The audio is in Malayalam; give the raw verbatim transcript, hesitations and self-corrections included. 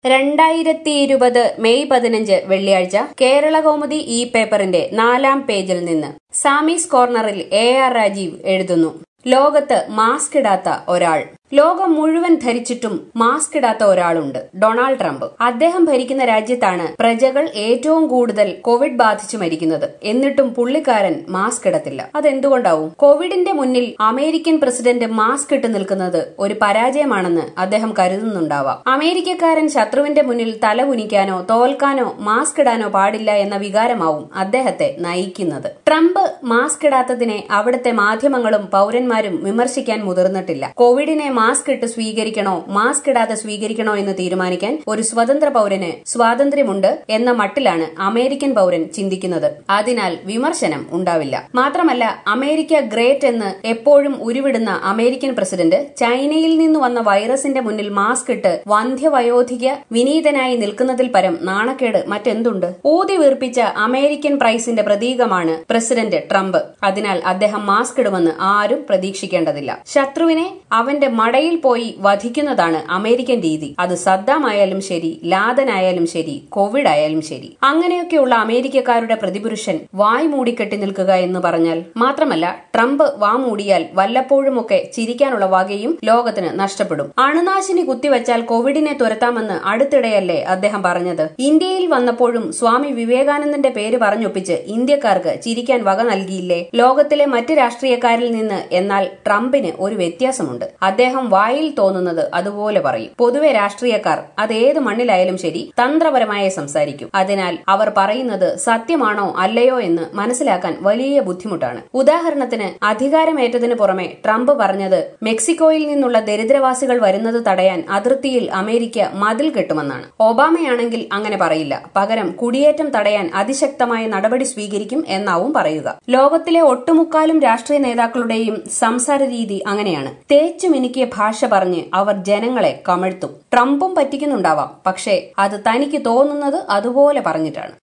രണ്ടായിരത്തി ഇരുപത് മെയ് പതിനഞ്ച് വെള്ളിയാഴ്ച കേരളകൗമുദി ഇ പേപ്പറിന്റെ നാലാം പേജിൽ നിന്ന് സാമീസ് കോർണറിൽ എ ആർ രാജീവ് എഴുതുന്നു. ലോകത്ത് മാസ്ക് ഇടാത്ത ഒരാൾ. ലോകം മുഴുവൻ ധരിച്ചിട്ടും മാസ്ക് ഇടാത്ത ഒരാളുണ്ട്, ഡൊണാൾഡ് ട്രംപ്. അദ്ദേഹം ഭരിക്കുന്ന രാജ്യത്താണ് പ്രജകൾ ഏറ്റവും കൂടുതൽ കോവിഡ് ബാധിച്ചു മരിക്കുന്നത്. എന്നിട്ടും പുള്ളിക്കാരൻ മാസ്ക് ഇടത്തില്ല. അതെന്തുകൊണ്ടാവും? കോവിഡിന്റെ മുന്നിൽ അമേരിക്കൻ പ്രസിഡന്റ് മാസ്ക് ഇട്ട് നിൽക്കുന്നത് ഒരു പരാജയമാണെന്ന് അദ്ദേഹം കരുതുന്നുണ്ടാവാം. അമേരിക്കക്കാരൻ ശത്രുവിന്റെ മുന്നിൽ തല കുനിക്കാനോ തോൽക്കാനോ മാസ്ക് ഇടാനോ പാടില്ല എന്ന വികാരമാവും അദ്ദേഹത്തെ നയിക്കുന്നത്. ട്രംപ് മാസ്ക് ഇടാത്തതിനെ അവിടുത്തെ മാധ്യമങ്ങളും പൌരന്മാരും വിമർശിക്കാൻ മുതിർന്നിട്ടില്ല. കോവിഡിനെ മാസ്ക് ഇട്ട് സ്വീകരിക്കണോ മാസ്ക് ഇടാതെ സ്വീകരിക്കണോ എന്ന് തീരുമാനിക്കാൻ ഒരു സ്വതന്ത്ര പൌരന് സ്വാതന്ത്ര്യമുണ്ട് എന്ന മട്ടിലാണ് അമേരിക്കൻ പൌരൻ ചിന്തിക്കുന്നത്. അതിനാൽ വിമർശനം ഉണ്ടാവില്ല. മാത്രമല്ല, അമേരിക്ക ഗ്രേറ്റ് എന്ന് എപ്പോഴും ഉരുവിടുന്ന അമേരിക്കൻ പ്രസിഡന്റ് ചൈനയിൽ നിന്ന് വന്ന വൈറസിന്റെ മുന്നിൽ മാസ്ക് ഇട്ട് വന്ധ്യവയോധിക വിനീതനായി നിൽക്കുന്നതിൽ പരം നാണക്കേട് മറ്റെന്തുണ്ട്? ഊതി വീർപ്പിച്ച അമേരിക്കൻ പ്രൈസിന്റെ പ്രതീകമാണ് പ്രസിഡന്റ് ട്രംപ്. അതിനാൽ അദ്ദേഹം മാസ്ക് ഇടുമെന്ന് ആരും പ്രതീക്ഷിക്കേണ്ടതില്ല. ശത്രുവിനെ അവന്റെ മടയിൽ പോയി വധിക്കുന്നതാണ് അമേരിക്കൻ രീതി. അത് സദ്ദാം ആയാലും ശരി, ലാദൻ ആയാലും ശരി, കോവിഡ് ആയാലും ശരി. അങ്ങനെയൊക്കെയുള്ള അമേരിക്കക്കാരുടെ പ്രതിപുരുഷൻ വായ് മൂടിക്കെട്ടി നിൽക്കുക എന്ന് പറഞ്ഞാൽ, മാത്രമല്ല ട്രംപ് വാ മൂടിയാൽ വല്ലപ്പോഴുമൊക്കെ ചിരിക്കാനുള്ള വകയും ലോകത്തിന് നഷ്ടപ്പെടും. അണുനാശിനി കുത്തിവെച്ചാൽ കോവിഡിനെ തുരത്താമെന്ന് അടുത്തിടെയല്ലേ അദ്ദേഹം പറഞ്ഞത്? ഇന്ത്യയിൽ വന്നപ്പോഴും സ്വാമി വിവേകാനന്ദന്റെ പേര് പറഞ്ഞൊപ്പിച്ച് ഇന്ത്യക്കാർക്ക് ചിരിക്കാൻ വക നൽകിയില്ലേ ലോകത്തിലെ മറ്റ് രാഷ്ട്രീയക്കാരിൽ നിന്ന്? എന്നാൽ ട്രംപിന് ഒരു വ്യത്യാസമുണ്ട്. അദ്ദേഹം വായിൽ തോന്നുന്നത് അതുപോലെ പറയും. പൊതുവെ രാഷ്ട്രീയക്കാർ അതേത് മണ്ണിലായാലും ശരി തന്ത്രപരമായി സംസാരിക്കും. അതിനാൽ അവർ പറയുന്നത് സത്യമാണോ അല്ലയോ എന്ന് മനസ്സിലാക്കാൻ വലിയ ബുദ്ധിമുട്ടാണ്. ഉദാഹരണത്തിന്, അധികാരമേറ്റതിനു പുറമെ ട്രംപ് പറഞ്ഞത് മെക്സിക്കോയിൽ നിന്നുള്ള ദരിദ്രവാസികൾ വരുന്നത് തടയാൻ അതിർത്തിയിൽ അമേരിക്ക മതിൽ കെട്ടുമെന്നാണ്. ഒബാമയാണെങ്കിൽ അങ്ങനെ പറയില്ല. പകരം കുടിയേറ്റം തടയാൻ അതിശക്തമായ നടപടി സ്വീകരിക്കും എന്നാവും പറയുക. ലോകത്തിലെ ഒട്ടുമുക്കാലും രാഷ്ട്രീയ നേതാക്കളുടെയും സംസാര രീതി അങ്ങനെയാണ്. തേച്ചു മിനുക്കിയ ഭാഷ പറഞ്ഞ് അവർ ജനങ്ങളെ കമഴ്ത്തും. ട്രംപും പറ്റിക്കുന്നുണ്ടാവാം, പക്ഷേ അത് തനിക്ക് തോന്നുന്നത് അതുപോലെ പറഞ്ഞിട്ടാണ്.